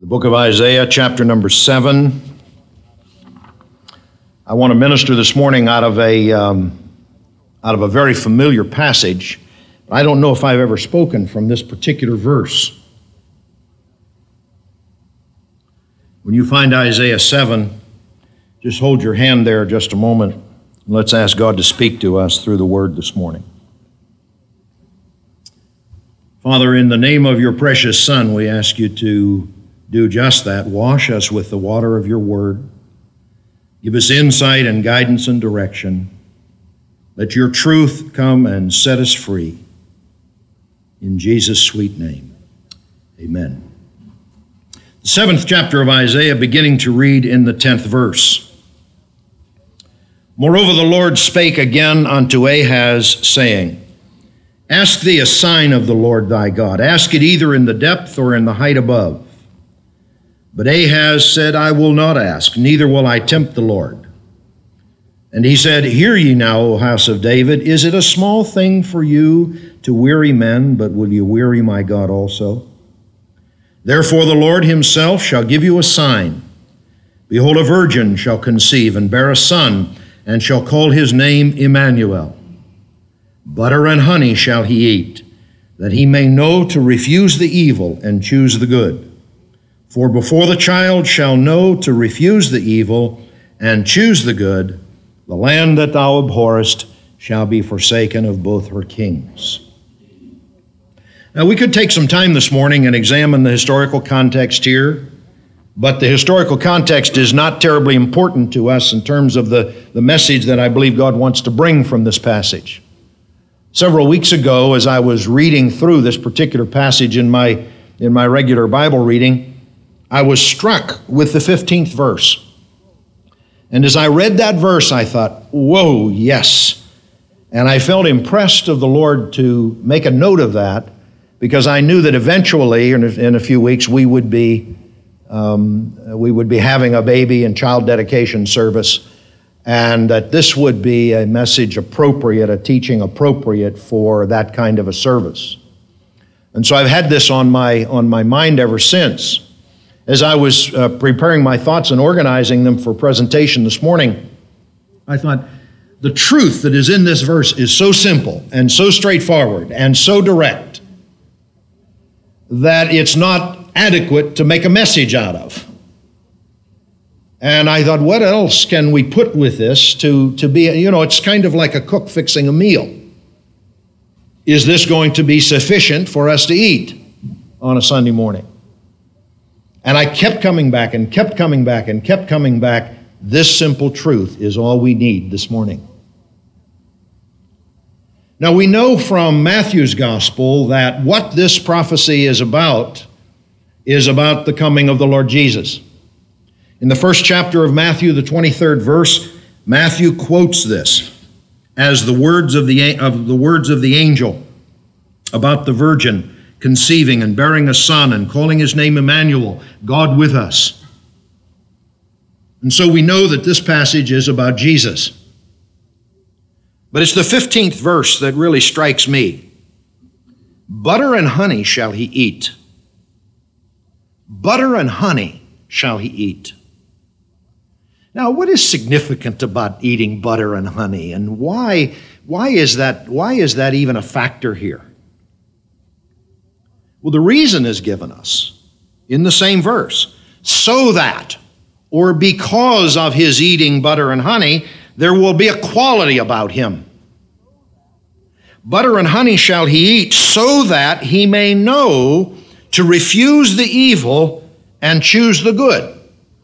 The book of Isaiah, chapter number 7. I want to minister this morning out of a very familiar passage. I don't know if I've ever spoken from this particular verse. When you find Isaiah 7, just hold your hand there just a moment. And let's ask God to speak to us through the Word this morning. Father, in the name of your precious Son, we ask you to do just that. Wash us with the water of your Word. Give us insight and guidance and direction. Let your truth come and set us free. In Jesus' sweet name, amen. The 7th chapter of Isaiah, beginning to read in the 10th verse. Moreover, the Lord spake again unto Ahaz, saying, Ask thee a sign of the Lord thy God. Ask it either in the depth or in the height above. But Ahaz said, I will not ask, neither will I tempt the Lord. And he said, Hear ye now, O house of David, is it a small thing for you to weary men, but will you weary my God also? Therefore the Lord himself shall give you a sign. Behold, a virgin shall conceive and bear a son, and shall call his name Emmanuel. Butter and honey shall he eat, that he may know to refuse the evil and choose the good. For before the child shall know to refuse the evil and choose the good, the land that thou abhorrest shall be forsaken of both her kings. Now, we could take some time this morning and examine the historical context here, but the historical context is not terribly important to us in terms of the message that I believe God wants to bring from this passage. Several weeks ago, as I was reading through this particular passage in my regular Bible reading, I was struck with the 15th verse. And as I read that verse, I thought, whoa, yes. And I felt impressed of the Lord to make a note of that, because I knew that eventually, in a few weeks, we would be having a baby and child dedication service, and that this would be a message appropriate, a teaching appropriate for that kind of a service. And so I've had this on my mind ever since. As I was preparing my thoughts and organizing them for presentation this morning, I thought the truth that is in this verse is so simple and so straightforward and so direct that it's not adequate to make a message out of. And I thought, what else can we put with this to be, it's kind of like a cook fixing a meal. Is this going to be sufficient for us to eat on a Sunday morning? And I kept coming back and kept coming back and kept coming back. This simple truth is all we need this morning. Now, we know from Matthew's gospel that what this prophecy is about the coming of the Lord Jesus. In the first chapter of Matthew, the 23rd verse, Matthew quotes this as the words of the angel about the virgin conceiving and bearing a son and calling his name Emmanuel, God with us. And so we know that this passage is about Jesus. But it's the 15th verse that really strikes me. Butter and honey shall he eat. Butter and honey shall he eat. Now, what is significant about eating butter and honey, and why is that even a factor here? Well, the reason is given us in the same verse. So that, or because of his eating butter and honey, there will be a quality about him. Butter and honey shall he eat, so that he may know to refuse the evil and choose the good.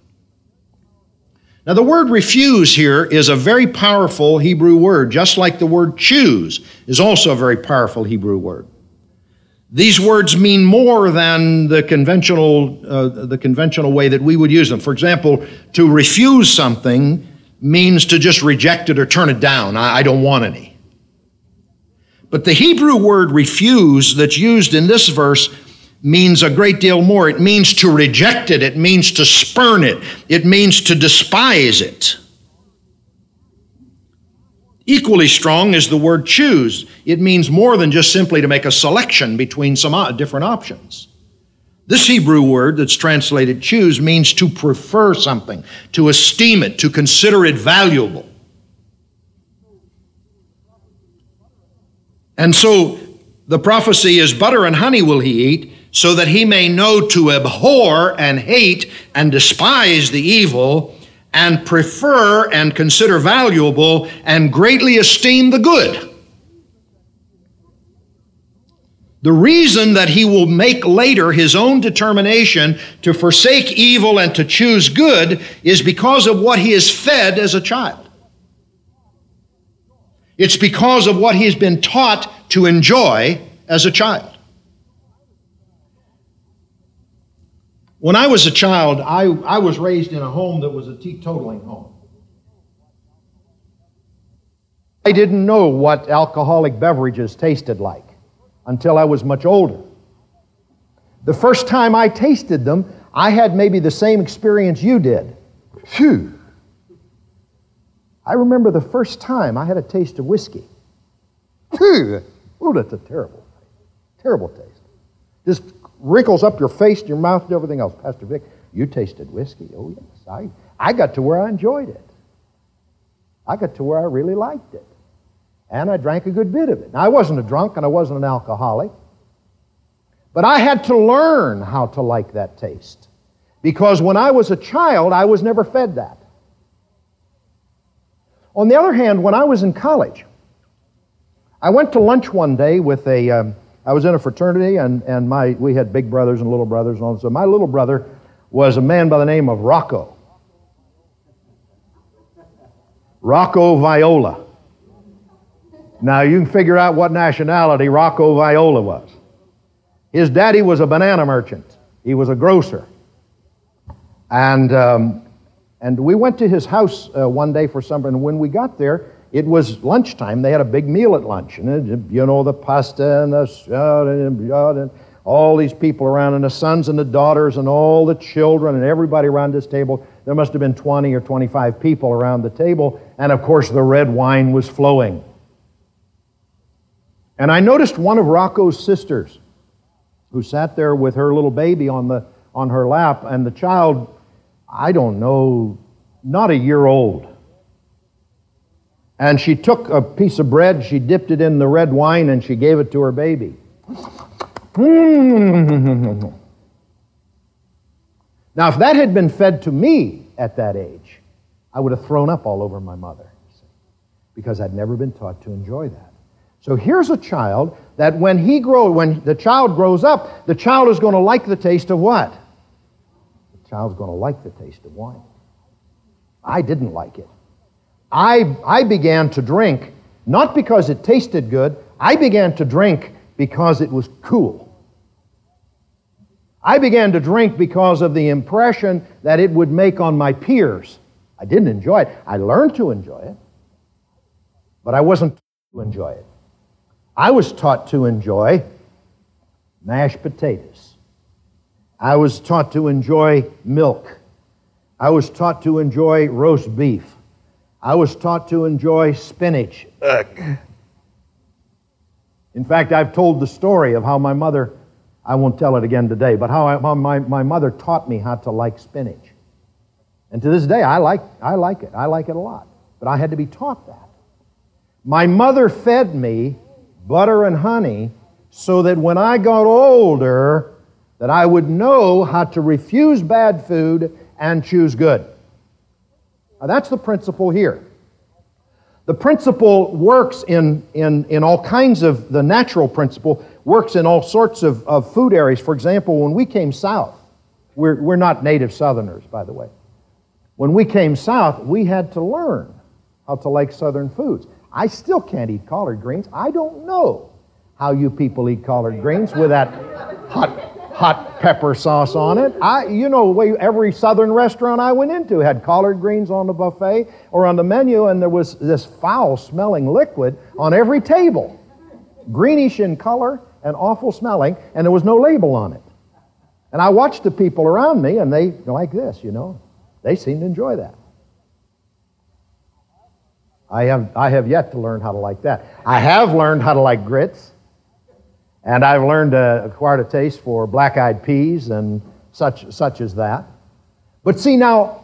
Now, the word refuse here is a very powerful Hebrew word, just like the word choose is also a very powerful Hebrew word. These words mean more than the conventional way that we would use them. For example, to refuse something means to just reject it or turn it down. I don't want any. But the Hebrew word refuse that's used in this verse means a great deal more. It means to reject it. It means to spurn it. It means to despise it. Equally strong is the word choose. It means more than just simply to make a selection between some different options. This Hebrew word that's translated choose means to prefer something, to esteem it, to consider it valuable. And so the prophecy is, butter and honey will he eat, so that he may know to abhor and hate and despise the evil, and prefer and consider valuable and greatly esteem the good. The reason that he will make later his own determination to forsake evil and to choose good is because of what he is fed as a child. It's because of what he's been taught to enjoy as a child. When I was a child, I was raised in a home that was a teetotaling home. I didn't know what alcoholic beverages tasted like until I was much older. The first time I tasted them, I had maybe the same experience you did. Phew! I remember the first time I had a taste of whiskey. Phew! Oh, that's a terrible taste. Just wrinkles up your face, your mouth, and everything else. Pastor Vic, you tasted whiskey. Oh, yes. I got to where I enjoyed it. I got to where I really liked it. And I drank a good bit of it. Now, I wasn't a drunk and I wasn't an alcoholic, but I had to learn how to like that taste. Because when I was a child, I was never fed that. On the other hand, when I was in college, I went to lunch one day with I was in a fraternity, and we had big brothers and little brothers and all that. So my little brother was a man by the name of Rocco Viola. Now, you can figure out what nationality Rocco Viola was. His daddy was a banana merchant. He was a grocer. And we went to his house one day for supper, and when we got there, it was lunchtime. They had a big meal at lunch. And, you know, the pasta and the salad and all these people around, and the sons and the daughters and all the children and everybody around this table. There must have been 20 or 25 people around the table. And, of course, the red wine was flowing. And I noticed one of Rocco's sisters who sat there with her little baby on her lap, and the child, I don't know, not a year old. And she took a piece of bread, she dipped it in the red wine, and she gave it to her baby. Now, if that had been fed to me at that age, I would have thrown up all over my mother, because I'd never been taught to enjoy that. So here's a child that when the child grows up, the child is going to like the taste of what? The child's going to like the taste of wine. I didn't like it. I began to drink, not because it tasted good. I began to drink because it was cool. I began to drink because of the impression that it would make on my peers. I didn't enjoy it. I learned to enjoy it, but I wasn't taught to enjoy it. I was taught to enjoy mashed potatoes. I was taught to enjoy milk. I was taught to enjoy roast beef. I was taught to enjoy spinach. Ugh. In fact, I've told the story of how my mother, I won't tell it again today, but how my mother taught me how to like spinach. And to this day, I like it. I like it a lot. But I had to be taught that. My mother fed me butter and honey so that when I got older, that I would know how to refuse bad food and choose good. Now, that's the principle here. The principle works in all kinds of, the natural principle works in all sorts of food areas. For example, when we came south, we're not native Southerners, by the way. When we came south, we had to learn how to like Southern foods. I still can't eat collard greens. I don't know how you people eat collard greens with that hot pepper sauce on it. Every Southern restaurant I went into had collard greens on the buffet or on the menu, and there was this foul-smelling liquid on every table. Greenish in color and awful smelling, and there was no label on it. And I watched the people around me, and they like this, They seem to enjoy that. I have yet to learn how to like that. I have learned how to like grits, And I've learned to acquire a taste for black-eyed peas and such as that. But see, now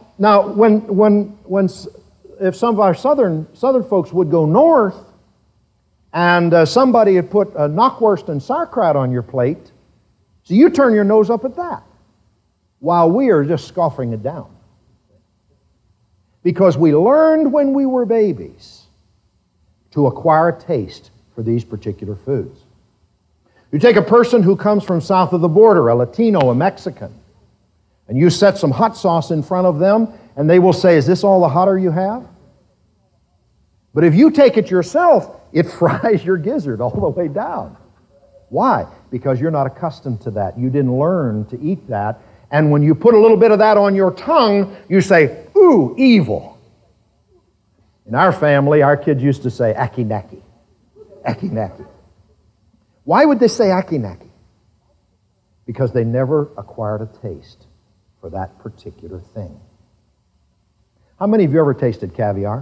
if some of our southern folks would go north and somebody had put a knockwurst and sauerkraut on your plate, so you turn your nose up at that, while we are just scoffing it down. Because we learned when we were babies to acquire a taste for these particular foods. You take a person who comes from south of the border, a Latino, a Mexican, and you set some hot sauce in front of them, and they will say, "Is this all the hotter you have?" But if you take it yourself, it fries your gizzard all the way down. Why? Because you're not accustomed to that. You didn't learn to eat that. And when you put a little bit of that on your tongue, you say, "Ooh, evil." In our family, our kids used to say, "Akinaki." Akinaki. Why would they say akinaki? Because they never acquired a taste for that particular thing. How many of you ever tasted caviar?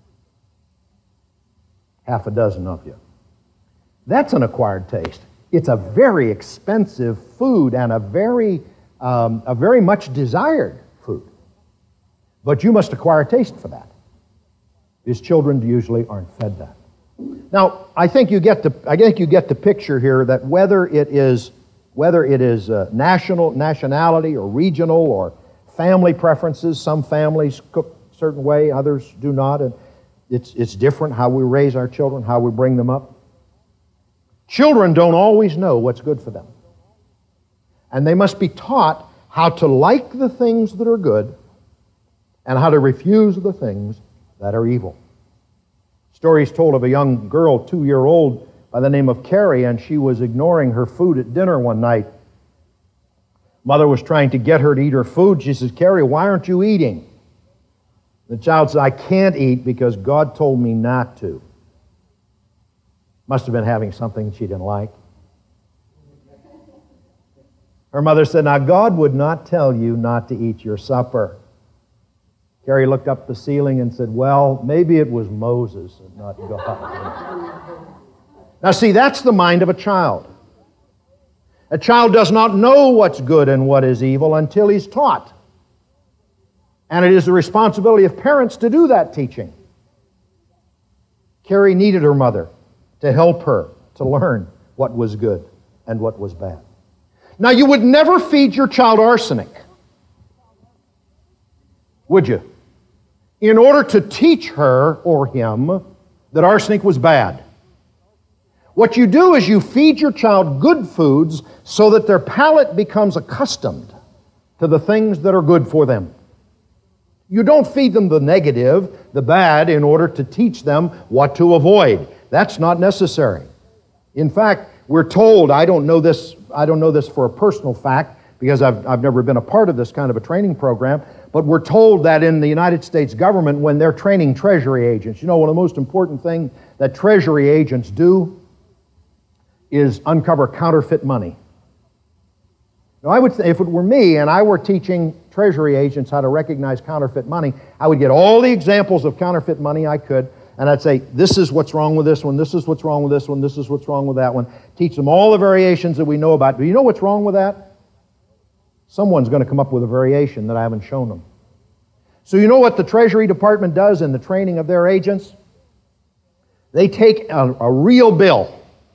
Half a dozen of you. That's an acquired taste. It's a very expensive food and a very much desired food. But you must acquire a taste for that. These children usually aren't fed that. Now, I think you get the picture here that whether it is nationality or regional or family preferences, some families cook a certain way, others do not, and it's different how we raise our children, how we bring them up. Children don't always know what's good for them. And they must be taught how to like the things that are good and how to refuse the things that are evil. Stories told of a young girl, 2-year-old, by the name of Carrie, and she was ignoring her food at dinner one night. Mother was trying to get her to eat her food. She says, "Carrie, why aren't you eating?" The child said, "I can't eat because God told me not to." Must have been having something she didn't like. Her mother said, "Now God would not tell you not to eat your supper." Carrie looked up the ceiling and said, "Well, maybe it was Moses and not God." Now see, that's the mind of a child. A child does not know what's good and what is evil until he's taught. And it is the responsibility of parents to do that teaching. Carrie needed her mother to help her to learn what was good and what was bad. Now, you would never feed your child arsenic, would you? In order to teach her or him that arsenic was bad. What you do is you feed your child good foods so that their palate becomes accustomed to the things that are good for them. You don't feed them the negative, the bad, in order to teach them what to avoid. That's not necessary. In fact, we're told, I don't know this for a personal fact, because I've never been a part of this kind of a training program, but we're told that in the United States government, when they're training Treasury agents, you know, one of the most important things that Treasury agents do is uncover counterfeit money. Now, I would say if it were me and I were teaching Treasury agents how to recognize counterfeit money, I would get all the examples of counterfeit money I could, and I'd say, this is what's wrong with this one, this is what's wrong with this one, this is what's wrong with that one. Teach them all the variations that we know about. Do you know what's wrong with that? Someone's going to come up with a variation that I haven't shown them. So you know what the Treasury Department does in the training of their agents? They take a real bill.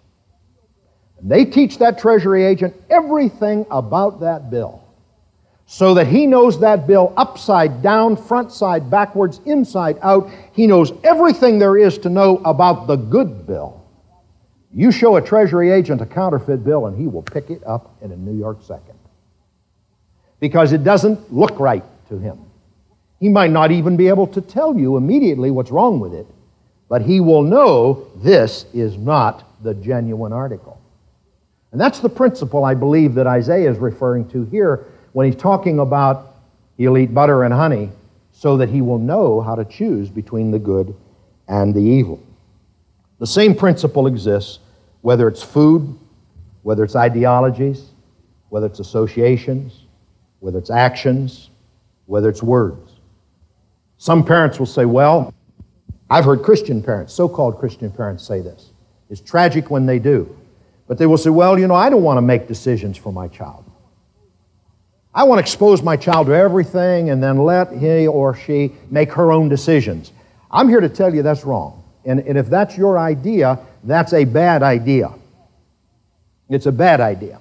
And they teach that Treasury agent everything about that bill, so that he knows that bill upside down, front side, backwards, inside out. He knows everything there is to know about the good bill. You show a Treasury agent a counterfeit bill and he will pick it up in a New York second, because it doesn't look right to him. He might not even be able to tell you immediately what's wrong with it, but he will know this is not the genuine article. And that's the principle, I believe, that Isaiah is referring to here when he's talking about he'll eat butter and honey so that he will know how to choose between the good and the evil. The same principle exists whether it's food, whether it's ideologies, whether it's associations, whether it's actions, whether it's words. Some parents will say, well, I've heard Christian parents, so-called Christian parents say this. It's tragic when they do. But they will say, well, I don't want to make decisions for my child. I want to expose my child to everything and then let he or she make her own decisions. I'm here to tell you that's wrong. And if that's your idea, that's a bad idea. It's a bad idea.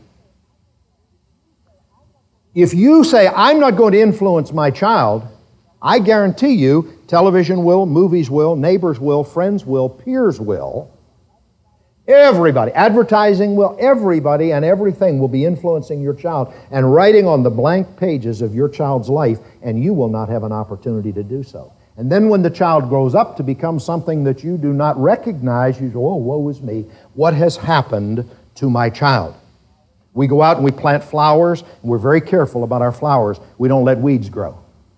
If you say, I'm not going to influence my child, I guarantee you television will, movies will, neighbors will, friends will, peers will. Everybody, advertising will, everybody and everything will be influencing your child and writing on the blank pages of your child's life, and you will not have an opportunity to do so. And then when the child grows up to become something that you do not recognize, you say, oh, woe is me. What has happened to my child? We go out and we plant flowers, and we're very careful about our flowers. We don't let weeds grow.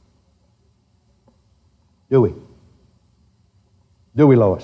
Do we? Do we, Lois?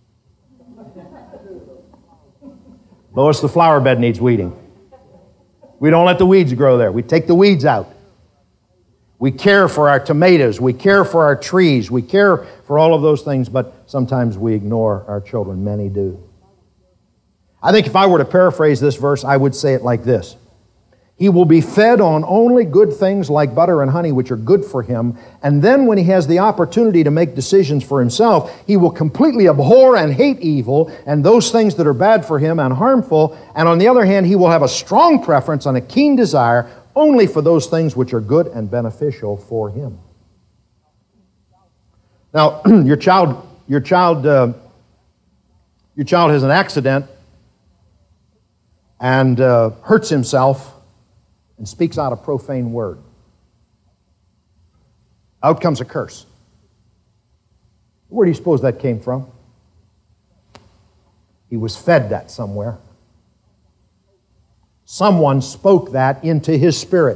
Lois, the flower bed needs weeding. We don't let the weeds grow there. We take the weeds out. We care for our tomatoes. We care for our trees. We care for all of those things, but sometimes we ignore our children. Many do. I think if I were to paraphrase this verse, I would say it like this. He will be fed on only good things like butter and honey, which are good for him. And then when he has the opportunity to make decisions for himself, he will completely abhor and hate evil and those things that are bad for him and harmful. And on the other hand, he will have a strong preference and a keen desire only for those things which are good and beneficial for him. Now, your child has an accident and hurts himself and speaks out a profane word. Out comes a curse. Where do you suppose that came from? He was fed that somewhere. Someone spoke that into his spirit.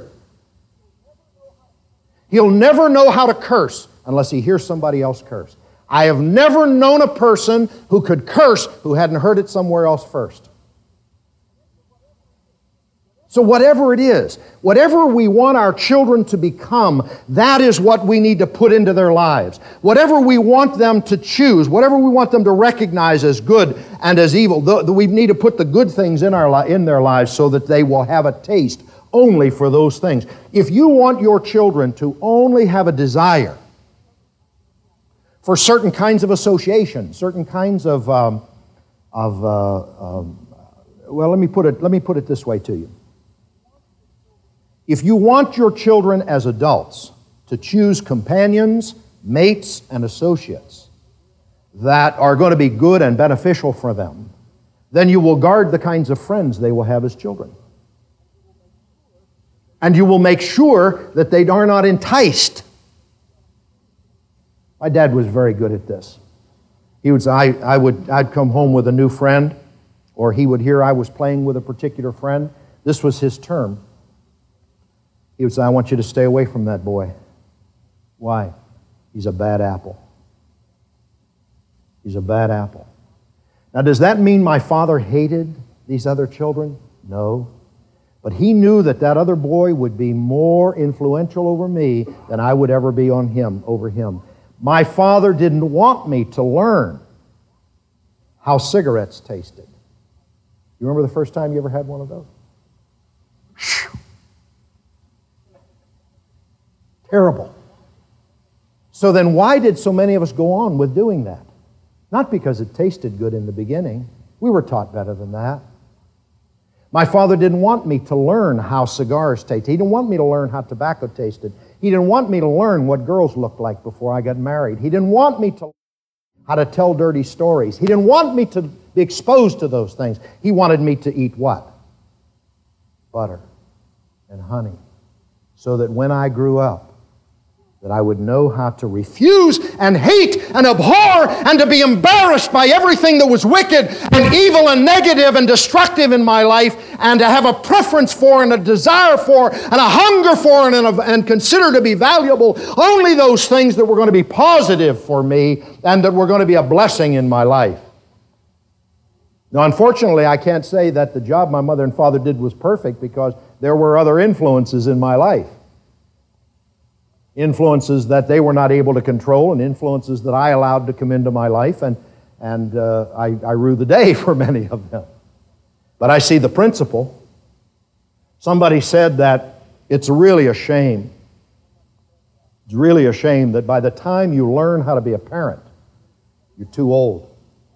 He'll never know how to curse unless he hears somebody else curse. I have never known a person who could curse who hadn't heard it somewhere else first. So whatever it is, whatever we want our children to become, that is what we need to put into their lives. Whatever we want them to choose, whatever we want them to recognize as good and as evil, we need to put the good things in their lives so that they will have a taste only for those things. If you want your children to only have a desire for certain kinds of association, certain kinds of well, let me put it this way to you. If you want your children as adults to choose companions, mates, and associates that are going to be good and beneficial for them, then you will guard the kinds of friends they will have as children. And you will make sure that they are not enticed. My dad was very good at this. He would say, I'd come home with a new friend, or he would hear I was playing with a particular friend. This was his term. He would say, I want you to stay away from that boy. Why? He's a bad apple. He's a bad apple. Now, does that mean my father hated these other children? No. But he knew that that other boy would be more influential over me than I would ever be over him. My father didn't want me to learn how cigarettes tasted. You remember the first time you ever had one of those? Terrible. So then why did so many of us go on with doing that? Not because it tasted good in the beginning. We were taught better than that. My father didn't want me to learn how cigars tasted. He didn't want me to learn how tobacco tasted. He didn't want me to learn what girls looked like before I got married. He didn't want me to learn how to tell dirty stories. He didn't want me to be exposed to those things. He wanted me to eat what? Butter and honey. So that when I grew up, that I would know how to refuse and hate and abhor and to be embarrassed by everything that was wicked and evil and negative and destructive in my life, and to have a preference for and a desire for and a hunger for and consider to be valuable only those things that were going to be positive for me and that were going to be a blessing in my life. Now, unfortunately, I can't say that the job my mother and father did was perfect, because there were other influences in my life. Influences that they were not able to control, and influences that I allowed to come into my life, and I rue the day for many of them. But I see the principle. Somebody said that it's really a shame. It's really a shame that by the time you learn how to be a parent, you're too old.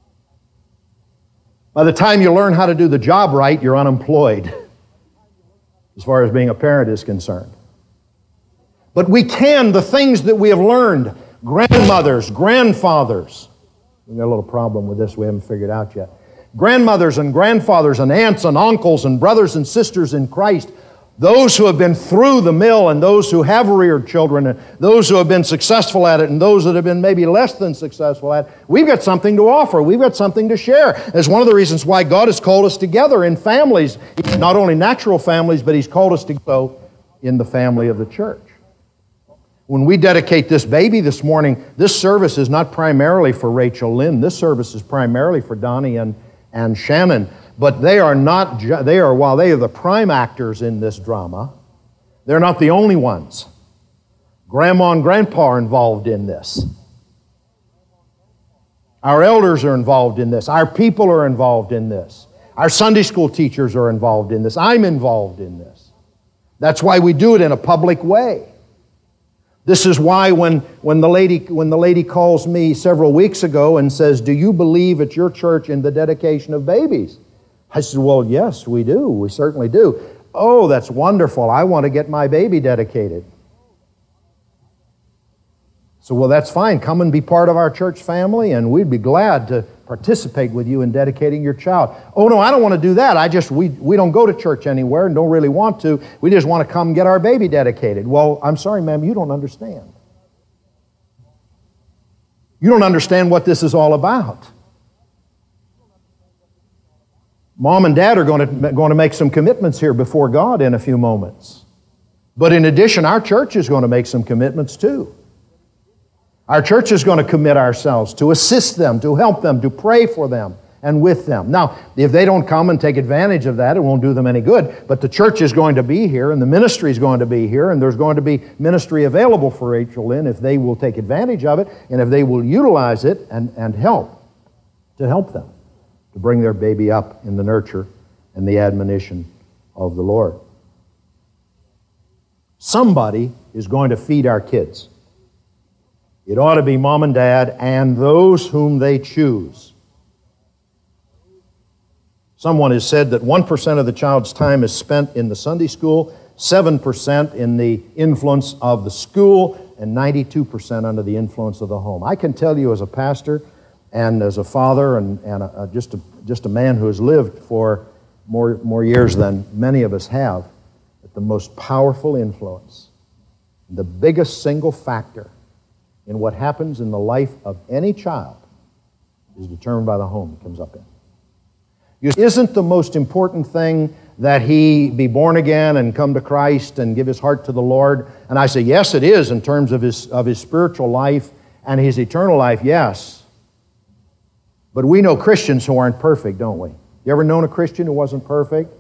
By the time you learn how to do the job right, you're unemployed, as far as being a parent is concerned. But we can, the things that we have learned, grandmothers, grandfathers, we've got a little problem with this we haven't figured out yet. Grandmothers and grandfathers and aunts and uncles and brothers and sisters in Christ, those who have been through the mill and those who have reared children and those who have been successful at it and those that have been maybe less than successful at it, we've got something to offer. We've got something to share. It's one of the reasons why God has called us together in families, not only natural families, but He's called us to go in the family of the church. When we dedicate this baby this morning, this service is not primarily for Rachel Lynn. This service is primarily for Donnie and Shannon. But they are not, while they are the prime actors in this drama, they're not the only ones. Grandma and Grandpa are involved in this. Our elders are involved in this. Our people are involved in this. Our Sunday school teachers are involved in this. I'm involved in this. That's why we do it in a public way. This is why when the lady calls me several weeks ago and says, "Do you believe at your church in the dedication of babies?" I said, "Well, yes, we do. We certainly do." "Oh, that's wonderful. I want to get my baby dedicated." So, well, that's fine. Come and be part of our church family, and we'd be glad to participate with you in dedicating your child. "Oh, no, I don't want to do that. We don't go to church anywhere and don't really want to. We just want to come get our baby dedicated." "Well, I'm sorry, ma'am, you don't understand. You don't understand what this is all about. Mom and Dad are going to make some commitments here before God in a few moments. But in addition, our church is going to make some commitments too. Our church is going to commit ourselves to assist them, to help them, to pray for them and with them. Now, if they don't come and take advantage of that, it won't do them any good. But the church is going to be here, and the ministry is going to be here, and there's going to be ministry available for Rachel Lynn if they will take advantage of it, and if they will utilize it and help them to bring their baby up in the nurture and the admonition of the Lord. Somebody is going to feed our kids. It ought to be mom and dad and those whom they choose. Someone has said that 1% of the child's time is spent in the Sunday school, 7% in the influence of the school, and 92% under the influence of the home. I can tell you as a pastor and as a father and just a man who has lived for more years than many of us have, that the most powerful influence, the biggest single factor in what happens in the life of any child is determined by the home he comes up in. Isn't the most important thing that he be born again and come to Christ and give his heart to the Lord? And I say, yes, it is in terms of his spiritual life and his eternal life, yes. But we know Christians who aren't perfect, don't we? You ever known a Christian who wasn't perfect?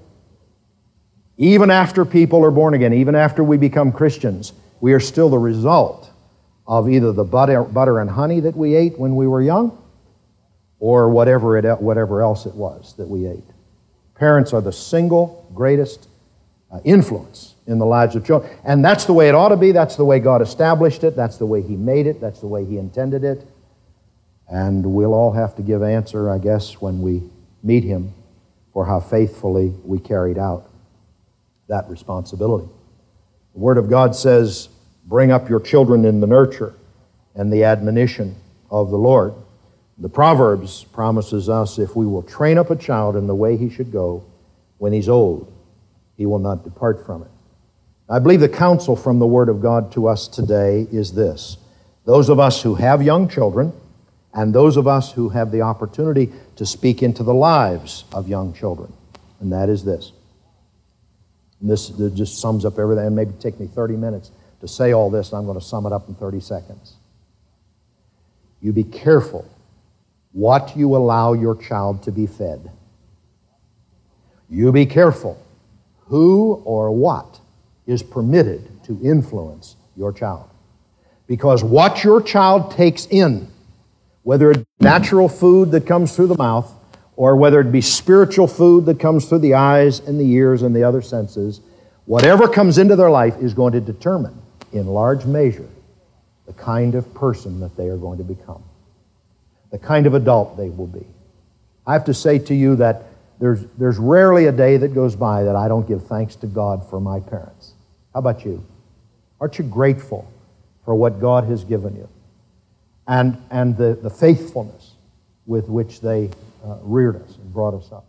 Even after people are born again, even after we become Christians, we are still the result of either the butter and honey that we ate when we were young or whatever else it was that we ate. Parents are the single greatest influence in the lives of children. And that's the way it ought to be. That's the way God established it. That's the way He made it. That's the way He intended it. And we'll all have to give answer, I guess, when we meet Him for how faithfully we carried out that responsibility. The Word of God says, "Bring up your children in the nurture and the admonition of the Lord." The Proverbs promises us if we will train up a child in the way he should go, when he's old, he will not depart from it. I believe the counsel from the Word of God to us today is this. Those of us who have young children and those of us who have the opportunity to speak into the lives of young children, and that is this. And this just sums up everything, and maybe take me 30 minutes to say all this, and I'm going to sum it up in 30 seconds. You be careful what you allow your child to be fed. You be careful who or what is permitted to influence your child. Because what your child takes in, whether it's natural food that comes through the mouth or whether it be spiritual food that comes through the eyes and the ears and the other senses, whatever comes into their life is going to determine, in large measure, the kind of person that they are going to become, the kind of adult they will be. I have to say to you that there's rarely a day that goes by that I don't give thanks to God for my parents. How about you? Aren't you grateful for what God has given you and the faithfulness with which they reared us and brought us up?